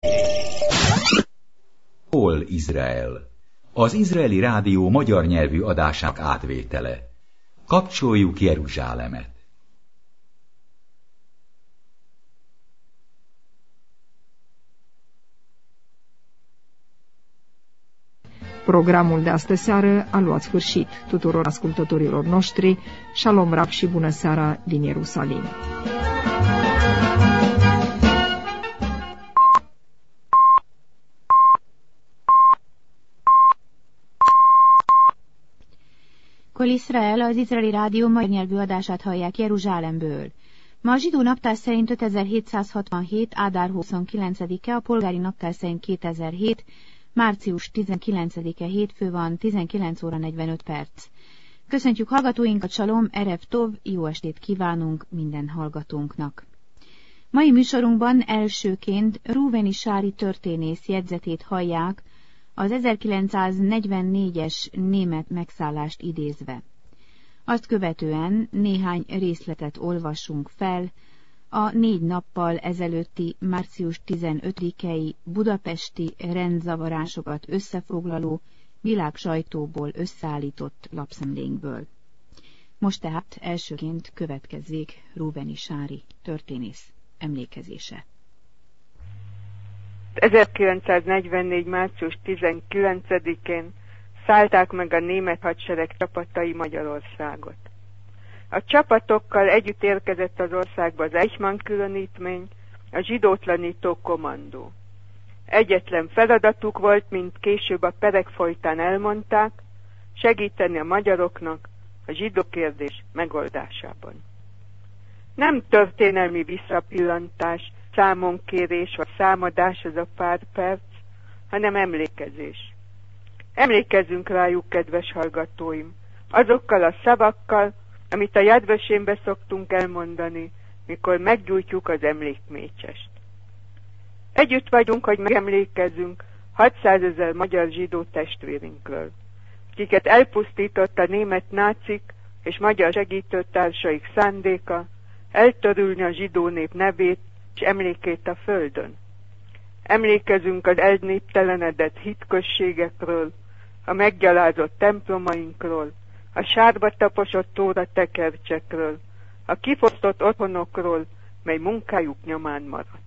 Hol Izrael? Az izraeli rádió magyar nyelvű adásának átvétele. Kapcsoljuk Jeruzsálemet! Programul de astă seară a luat sfârșit. Tuturor ascultătorilor noștri, șalom rab și bună seara din Ierusalim. Kol Israel, az izraeli rádió magyar nyelvű adását hallják Jeruzsálemből. Ma a zsidó naptár szerint 5767. Ádár 29-e, a polgári naptár szerint 2007. Március 19-e hétfő van, 19 óra 45 perc. Köszöntjük hallgatóinkat, Salom, Erev Tov, jó estét kívánunk minden hallgatónknak. Mai műsorunkban elsőként Rúveni Sári történész jegyzetét hallják, az 1944-es német megszállást idézve. Azt követően néhány részletet olvassunk fel a 4 nappal ezelőtti március 15-i budapesti rendzavarásokat összefoglaló világsajtóból összeállított lapszemlénkből. Most tehát elsőként következzék Rúveni Sári történész emlékezése. 1944. március 19-én szállták meg a német hadsereg csapatai Magyarországot. A csapatokkal együtt érkezett az országba az Eichmann különítmény, a zsidótlanító kommandó. Egyetlen feladatuk volt, mint később a perek folytán elmondták, segíteni a magyaroknak a zsidó kérdés megoldásában. Nem történelmi visszapillantás, számonkérés vagy számadás az a pár perc, hanem emlékezés. Emlékezzünk rájuk, kedves hallgatóim, azokkal a szavakkal, amit a Yad Vashémbe szoktunk elmondani, mikor meggyújtjuk az emlékmécsest. Együtt vagyunk, hogy megemlékezzünk 600 000 magyar zsidó testvérünkről, akiket elpusztított a német nácik és magyar segítőtársaik szándéka eltörülni a zsidó nép nevét és emlékét a földön. Emlékezünk az elnéptelenedett hitközségekről, a meggyalázott templomainkról, a sárba taposott tóra tekercsekről, a kifosztott otthonokról, mely munkájuk nyomán maradt.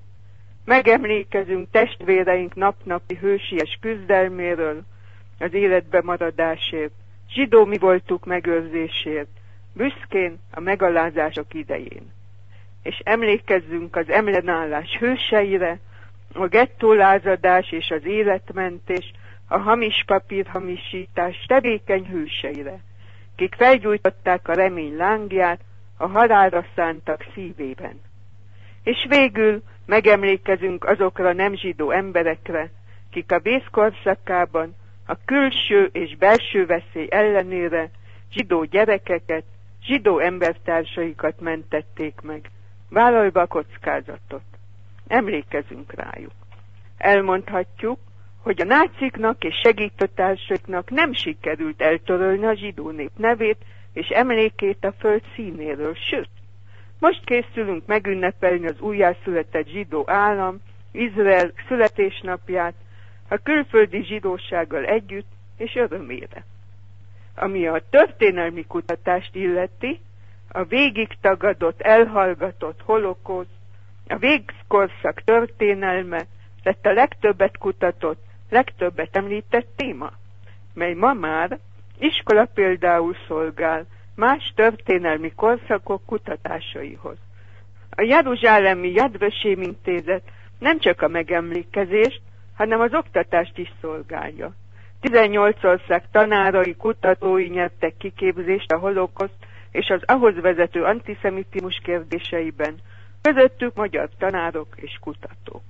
Megemlékezünk testvéreink napnapi hősies küzdelméről, az életbe maradásért, zsidó mi voltuk megőrzésért, büszkén a megalázások idején. És emlékezzünk az ellenállás hőseire, a gettólázadás és az életmentés, a hamis papírhamisítás tevékeny hőseire, kik felgyújtották a remény lángját, a halálra szántak szívében. És végül megemlékezünk azokra nem zsidó emberekre, kik a vészkorszakában a külső és belső veszély ellenére zsidó gyerekeket, zsidó embertársaikat mentették meg, vállalva a kockázatot. Emlékezünk rájuk. Elmondhatjuk, hogy a náciknak és segítőtársaiknak nem sikerült eltörölni a zsidó nép nevét és emlékét a föld színéről, sőt, most készülünk megünnepelni az újjászületett zsidó állam, Izrael születésnapját, a külföldi zsidósággal együtt és örömére. Ami a történelmi kutatást illeti, a végig tagadott, elhallgatott holokauszt, a végkorszak történelme lett a legtöbbet kutatott, legtöbbet említett téma, mely ma már iskola például szolgál más történelmi korszakok kutatásaihoz. A jeruzsálemi Yad Vashem intézet nem csak a megemlékezést, hanem az oktatást is szolgálja. 18 ország tanárai, kutatói nyertek kiképzést a holokauszt és az ahhoz vezető antiszemitizmus kérdéseiben, közöttük magyar tanárok és kutatók.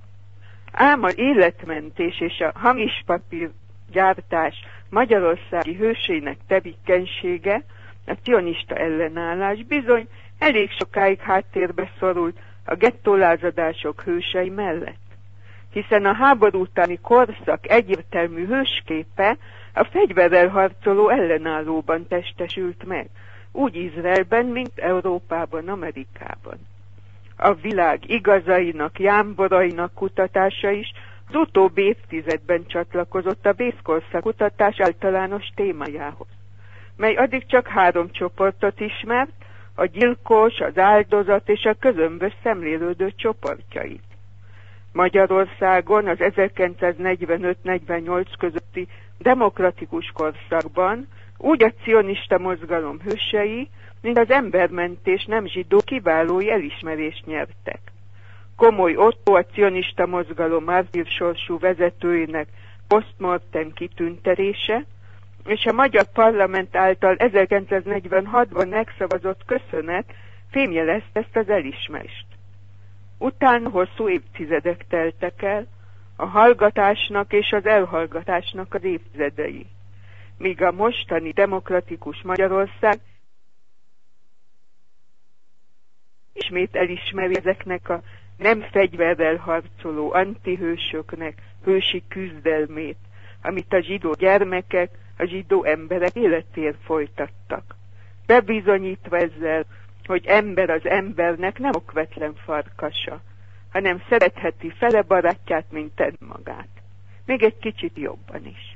Ám az életmentés és a hamis papírgyártás magyarországi hősének tevékenysége, a cionista ellenállás bizony elég sokáig háttérbe szorult a gettólázadások hősei mellett, hiszen a háború utáni korszak egyértelmű hősképe a fegyverrel harcoló ellenállóban testesült meg, úgy Izraelben, mint Európában, Amerikában. a világ igazainak, jámborainak kutatása is az utóbbi évtizedben csatlakozott a vészkorszak kutatás általános témájához, mely addig csak 3 csoportot ismert, a gyilkos, az áldozat és a közömbös szemlélődő csoportjait. Magyarországon az 1945-48 közötti demokratikus korszakban úgy a cionista mozgalom hősei, mint az embermentés nem zsidó kiválói elismerést nyertek. Komoly Otto, a cionista mozgalom mártírsorsú vezetőinek posztmortem kitüntetése, és a magyar parlament által 1946-ban megszavazott köszönet fémjelezte ezt az elismerést. Utána hosszú évtizedek teltek el, a hallgatásnak és az elhallgatásnak az évtizedei, míg a mostani demokratikus Magyarország ismét elismeri ezeknek a nem fegyverrel harcoló antihősöknek hősi küzdelmét, amit a zsidó gyermekek, a zsidó emberek életért folytattak, bebizonyítva ezzel, hogy ember az embernek nem okvetlen farkasa, hanem szeretheti fele barátját, mint önmagát. Még egy kicsit jobban is.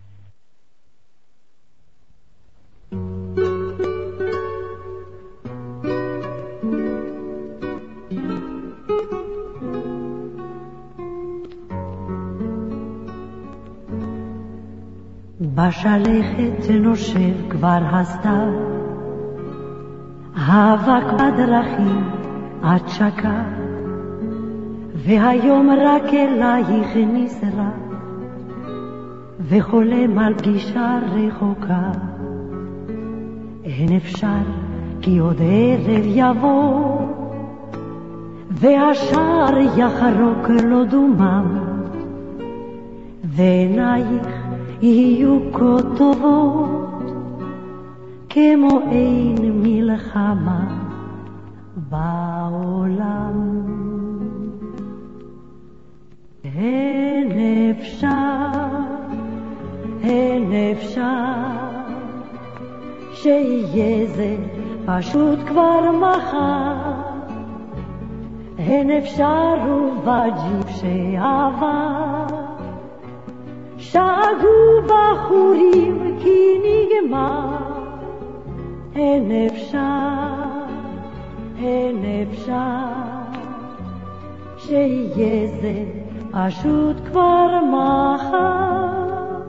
בשלכת נושב כבר הסתיו, האבק בדרכים עד שקע, והיום רק אלייך נזרק, וחולם על פגישה רחוקה. אין אפשר כי עוד ערב יבוא, והשער יחרוק לו דומם, ועינייך יהיו כה טובות כמו אין מלחמה בעולם. אין אפשר שיהיה זה פשוט כבר מחר. אין אפשר ובג'יפ שעבר שאגו בחורים כי נגמר. אין אפשר שיהיה זה פשוט כבר מחר.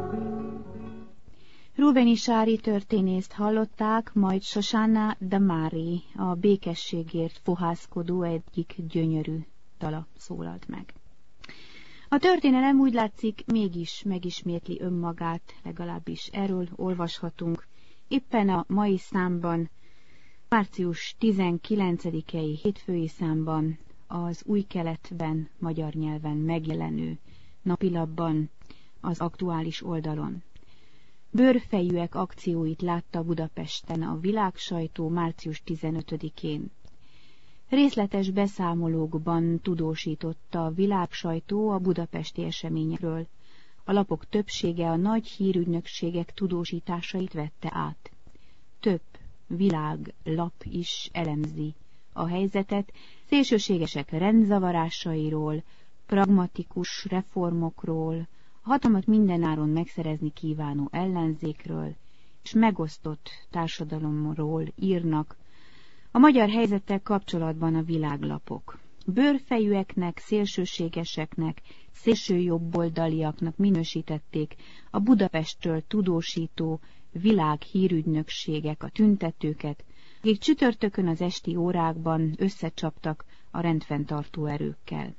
Ruveni Sári történészt hallották, majd Shoshana Damari, a békességért fohászkodó egyik gyönyörű dala szólalt meg. A történelem úgy látszik mégis megismétli önmagát, legalábbis erről olvashatunk éppen a mai számban, március 19-i hétfői számban, az Új Keletben magyar nyelven megjelenő napilapban, az aktuális oldalon. Bőrfejűek akcióit látta Budapesten a világsajtó március 15-én. Részletes beszámolókban tudósította a világsajtó a budapesti eseményekről. A lapok többsége a nagy hírügynökségek tudósításait vette át. Több világlap is elemzi a helyzetet, szélsőségesek rendzavarásairól, pragmatikus reformokról, a hatalmat mindenáron megszerezni kívánó ellenzékről és megosztott társadalomról írnak. A magyar helyzettel kapcsolatban a világlapok. Bőrfejűeknek, szélsőségeseknek, szélsőjobboldaliaknak minősítették a Budapestről tudósító világhírügynökségek a tüntetőket, akik csütörtökön az esti órákban összecsaptak a rendfenntartó erőkkel.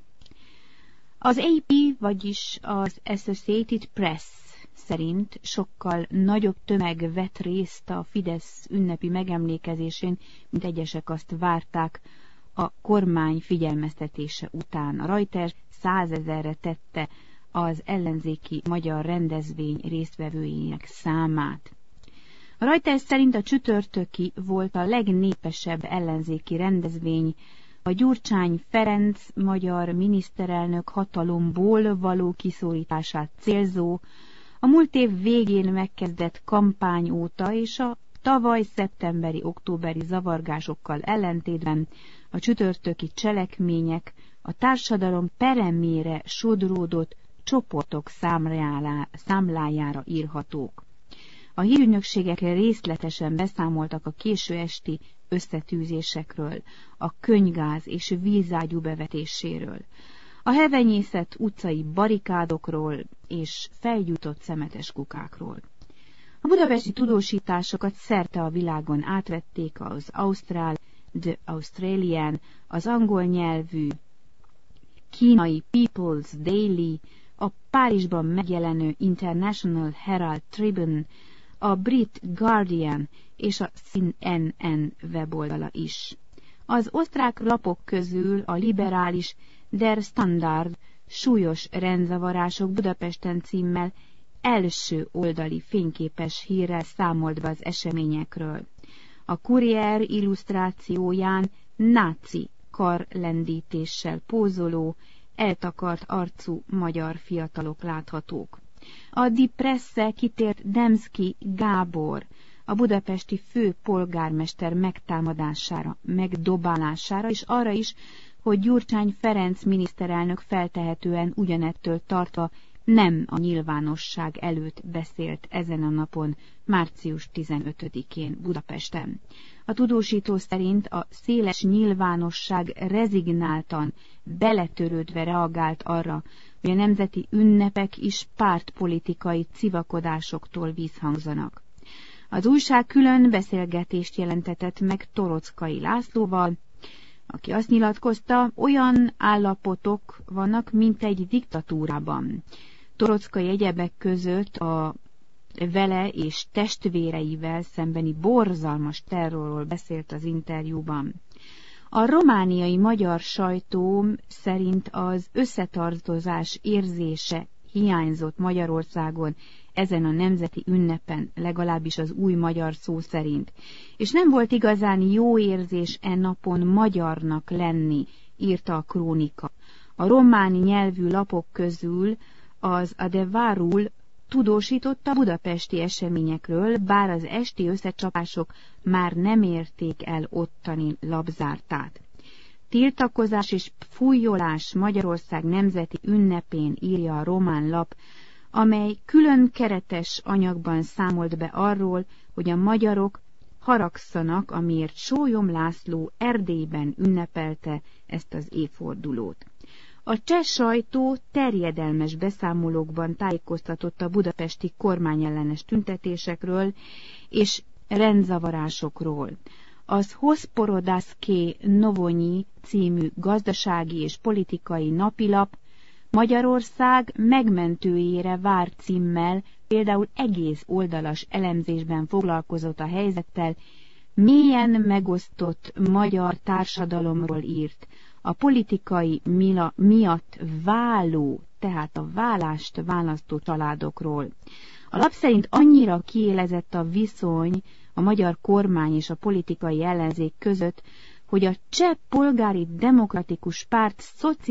Az AP, vagyis az Associated Press szerint sokkal nagyobb tömeg vett részt a Fidesz ünnepi megemlékezésén, mint egyesek azt várták a kormány figyelmeztetése után. A Reuters 100 000-re tette az ellenzéki magyar rendezvény résztvevőinek számát. A Reuters szerint a csütörtöki volt a legnépesebb ellenzéki rendezvény, a Gyurcsány Ferenc magyar miniszterelnök hatalomból való kiszorítását célzó, a múlt év végén megkezdett kampány óta és a tavaly szeptemberi-októberi zavargásokkal ellentétben A csütörtöki cselekmények a társadalom peremére sodródott csoportok számlájára írhatók. A hírügynökségek részletesen beszámoltak a késő esti összetűzésekről, a könnygáz és vízágyú bevetéséről, a hevenyészet utcai barikádokról és felgyújtott szemetes kukákról. A budapesti tudósításokat szerte a világon átvették az Austral, The Australian, az angol nyelvű kínai People's Daily, a Párizsban megjelenő International Herald Tribune, a brit Guardian és a CNN weboldala is. Az osztrák lapok közül a liberális Der Standard súlyos rendzavarások Budapesten címmel első oldali fényképes hírrel számolt be az eseményekről. A Kurier illusztrációján náci karlendítéssel pózoló, eltakart arcú magyar fiatalok láthatók. A Die Presse kitért Demszky Gábor, a budapesti főpolgármester megtámadására, megdobálására, és arra is, hogy Gyurcsány Ferenc miniszterelnök feltehetően ugyanettől tartva nem a nyilvánosság előtt beszélt ezen a napon, március 15-én Budapesten. A tudósító szerint a széles nyilvánosság rezignáltan, beletörődve reagált arra, hogy a nemzeti ünnepek is pártpolitikai civakodásoktól vízhangzanak. Az újság külön beszélgetést jelentetett meg Torockai Lászlóval, aki azt nyilatkozta, olyan állapotok vannak, mint egy diktatúrában. Torockai egyebek között a vele és testvéreivel szembeni borzalmas terrorról beszélt az interjúban. A romániai magyar sajtó szerint az összetartozás érzése hiányzott Magyarországon ezen a nemzeti ünnepen, legalábbis az új magyar szó szerint, és nem volt igazán jó érzés e napon magyarnak lenni, írta a krónika. A románi nyelvű lapok közül az Adevărul tudósított a budapesti eseményekről, bár az esti összecsapások már nem érték el ottani lapzártát. Tiltakozás és fújolás Magyarország nemzeti ünnepén, írja a román lap, amely külön keretes anyagban számolt be arról, hogy a magyarok haragszanak, amiért Sólyom László Erdélyben ünnepelte ezt az évfordulót. A cseh sajtó terjedelmes beszámolókban tájékoztatott a budapesti kormányellenes tüntetésekről és rendzavarásokról. Az Hospodářské noviny című gazdasági és politikai napilap Magyarország megmentőjére vár címmel például egész oldalas elemzésben foglalkozott a helyzettel, mélyen megosztott magyar társadalomról írt, a politikai miatt váló, tehát a válást választó családokról. A lap szerint annyira kiélezett a viszony a magyar kormány és a politikai ellenzék között, hogy a Cseh Polgári Demokratikus Párt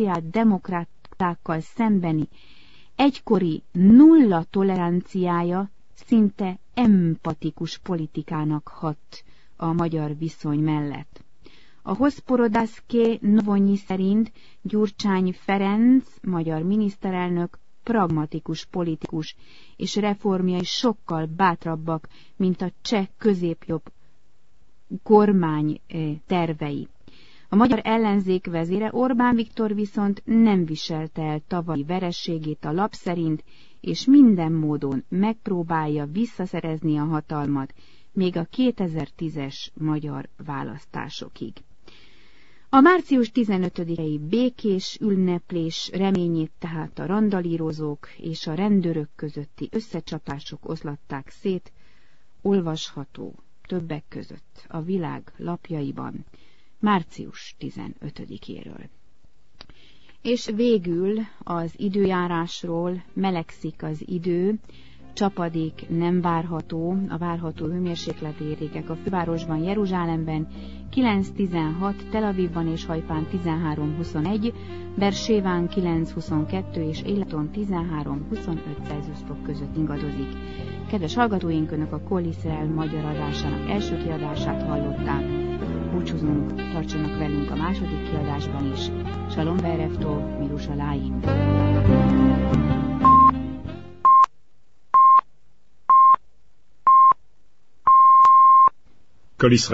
szociáldemokratákkal szembeni egykori nulla toleranciája szinte empatikus politikának hat a magyar viszony mellett. A Hospodářské noviny szerint Gyurcsány Ferenc, magyar miniszterelnök, pragmatikus politikus, és reformjai sokkal bátrabbak, mint a cseh középjobb kormány tervei. A magyar ellenzék vezére Orbán Viktor viszont nem viselte el tavalyi vereségét a lap szerint, és minden módon megpróbálja visszaszerezni a hatalmat, még a 2010-es magyar választásokig. A március 15-i békés ünneplés reményét tehát a randalírozók és a rendőrök közötti összecsapások oszlatták szét, olvasható többek között a világ lapjaiban március 15-éről. És végül az időjárásról: melegszik az idő, csapadék nem várható, a várható hőmérsékleti értékek a fővárosban, Jeruzsálemben 9-16, Tel Avivban és Hajfán 13-21, Beerséván 9-22 és Eilaton 13-25 Celsius fok között ingadozik. Kedves hallgatóink, Önök a Kol Izrael magyar adásának első kiadását hallották. búcsúzunk, tartsanak velünk a második kiadásban is. Shalom Berevtov, Mirushalayim. Kol Israel